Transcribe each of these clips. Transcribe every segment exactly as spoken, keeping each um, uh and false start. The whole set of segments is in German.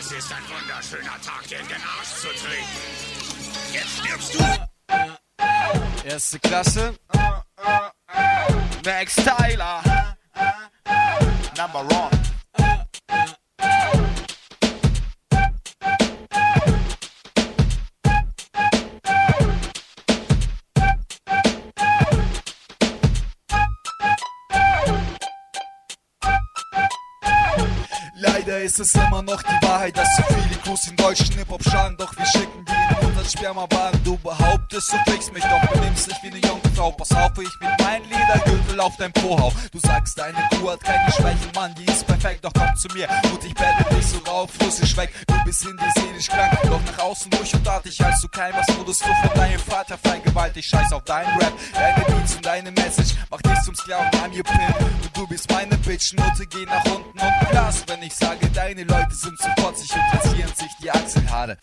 Es ist ein wunderschöner Tag, dir in den Arsch zu treten. Jetzt stirbst du! Erste Klasse. Max Tyler. Number one. Leider ist es immer noch die Wahrheit, dass so viele Crews in deutschen Hip-Hop schaden. Doch wir schicken die in unseren Spermawagen. Du behauptest, du kriegst mich, doch benimmst dich wie eine Jungfrau. Pass auf, wie ich mit meinem Ledergürtel auf dein Po hau. Du sagst, deine Kuh hat keine Schwächen, Mann, die ist perfekt. Doch komm zu mir und ich battle dich so rauf, russisch weg. Du bist in die seelisch krank, doch nach außen durch und artig. Als du kein was wurdest du von deinem Vater vergewaltigt. Scheiß auf deinen Rap, deine Beats und deine Message. Mach dich zum Sklaven, I'm your Pimp. Und du bist meine Bitch, Note geh nach unten und Glas. Wenn ich sage, deine Leute sind zu fotzig und rasieren sich die Achselhaare.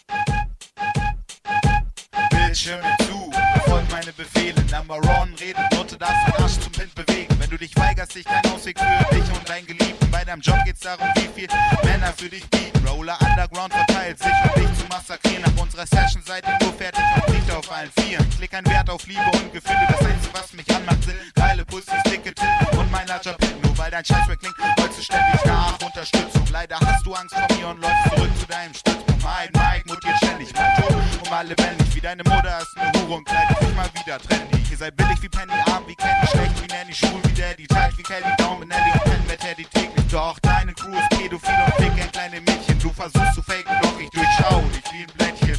Bitch, hör mir zu, befolg meine Befehle. Number one, rede, Note darf den Arsch zum Wind bewegen. Wenn du dich weigerst, ich kein Ausweg für dich und deinen Geliebten. Bei deinem Job geht's darum, wie viel Männer für dich bieten. Roller Underground verteilt sich, um dich zu massakrieren. Nach unserer Session seid ihr nur fertig und kriegt auf allen Vieren. Ich leg einen Wert auf Liebe und Gefühle. Das Einzige, was mich anmacht, sind geile Pussys, dicke Titten und mein Larger Pin. Nur weil dein Scheißwerk klingt, wolltest du ständig nach Unterstützung. Leider hast du Angst vor mir und läufst zurück zu deinem Stützpunkt. Mein Mike mutiert ständig, mein Ton um alle lebendig. Wie deine Mutter ist eine Hure und kleidet sich mal wieder trendy. Ihr seid billig wie Penny, arm wie Candy, schlecht wie Nanny, schwul wie Daddy, tight wie Kelly, down mit Nelly und Penn mit Teddy täglich. Doch deine Crew ist pädophil und fick ein kleine Mädchen. Du versuchst zu faken, doch ich durchschau dich wie ein Blättchen.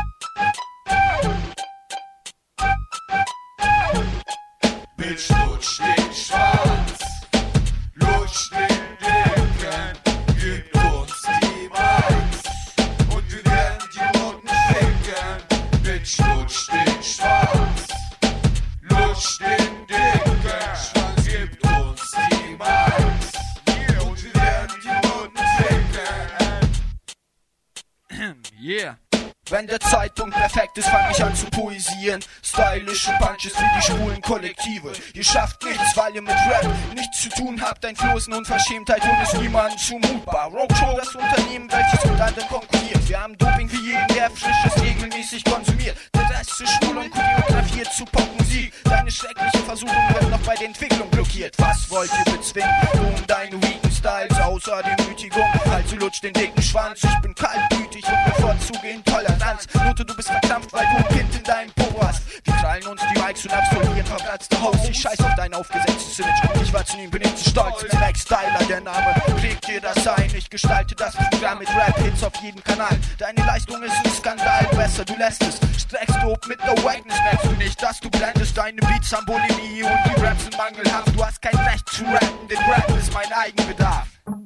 Bitch, lutsch den Schwanz, lutsch den Dicken, gib uns die Max und wir werden die Roten ficken. Bitch, lutsch den Schwanz, lutsch den Dicken, Schwanz, gib uns die Max und wir werden die Roten ficken. Yeah. Wenn der Zeitpunkt perfekt ist, fang ich an zu poesieren. Stylische Punches für die schwulen Kollektive. Ihr schafft nichts, weil ihr mit Rap nichts zu tun habt. Ein Floß und Unverschämtheit und ist niemandem zumutbar. Roadshow, das Unternehmen, welches mit anderen konkurriert. Wir haben Doping für jeden, der Frisches regelmäßig konsumiert. Der Rest ist schwul und choreografiert zu Popmusik. Deine schreckliche Versuchung wird noch bei der Entwicklung blockiert. Was wollt ihr bezwingen? Du und deine weaken Styles, außer Demütigung. Also lutsch den dicken Schwanz. Ich bin kaltblütig und bevorzuge Intoleranz. Note, du bist verkrampft, weil du ein Kind in deinem Po hast. Wir krallen uns die Mikes und absolvieren verplatzte Haus. Ich scheiß auf dein aufgesetztes Image. Ich war zu ihm, bin ihm zu stolz. Mit Max Tyler, der Name prägt dir das ein. Ich gestalte das Programm mit Rap-Hits auf jedem Kanal. Deine Leistung ist ein Skandal, besser du lässt es. Streckst du ob mit der Wagness, merkst du nicht, dass du blendest. Deine Beats haben Bulimie und die Raps sind mangelhaft. Du hast kein Recht zu rappen, denn Rappen ist mein Eigenbedarf.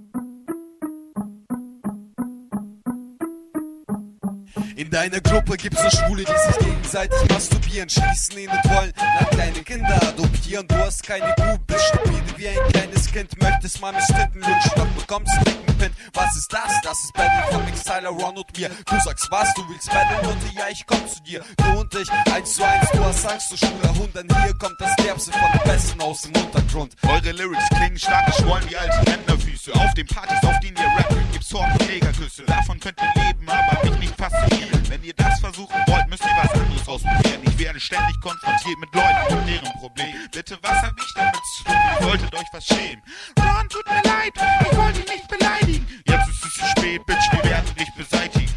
In deiner Gruppe gibt's so Schwule, die sich gegenseitig masturbieren, schließen ihn und wollen dann kleine Kinder adoptieren. Du hast keine Kuh, bist stupide wie ein kleines Kind, möchtest mal mit Titten lutschen, doch bekommst einen dicken Pin. Was ist das? Das ist Battle von Max Tyler, Ron und mir. Du sagst was, du willst Battle und ja, ich komm zu dir. Du und ich, eins zu eins, du hast Angst, du schwuler Hund, denn hier kommt das Derbste von den Besten aus dem Untergrund. Eure Lyrics klingen stark geschwollen wie alte Ränderfüße. Auf den Partys, auf denen ihr rappt, gibt's Horn und Negerküsse. Davon könnt ihr leben, aber mich nicht faszinieren. Wenn ihr das versuchen wollt, müsst ihr was anderes ausprobieren. Ich werde ständig konfrontiert mit Leuten und deren Problemen. Bitte, was hab ich damit zu tun? Ihr solltet euch was schämen. Ron, tut mir leid, ich wollte dich nicht beleidigen. Jetzt ist es zu spät, Bitch, wir werden dich beseitigen.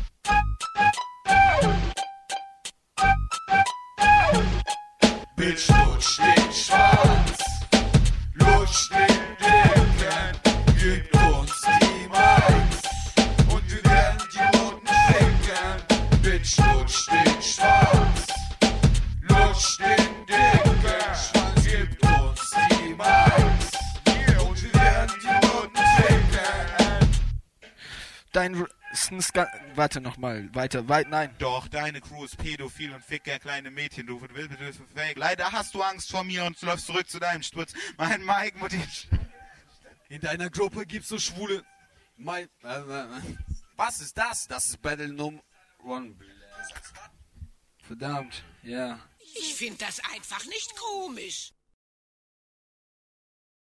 Bitch, lutsch den Schwanz, lutsch den Dicken, gib uns die Max und wir werden die Roten ficken. Bitch, lutsch den Schwanz, lutsch den Dicken, Schwanz, gib uns die Max und wir werden die Roten ficken. Dein ist ein Ska- Warte nochmal, weiter, weit, nein. Doch, deine Crew ist pädophil und fickt gern kleine Mädchen, du willst bitte fake. Leider hast du Angst vor mir und läufst zurück zu deinem Sturz. Mein Mike motiviert. In deiner Gruppe gibt's so Schwule. Mein, äh, äh, was ist das? Das ist Battle Nummer One. Verdammt, ja. Ich finde das einfach nicht komisch.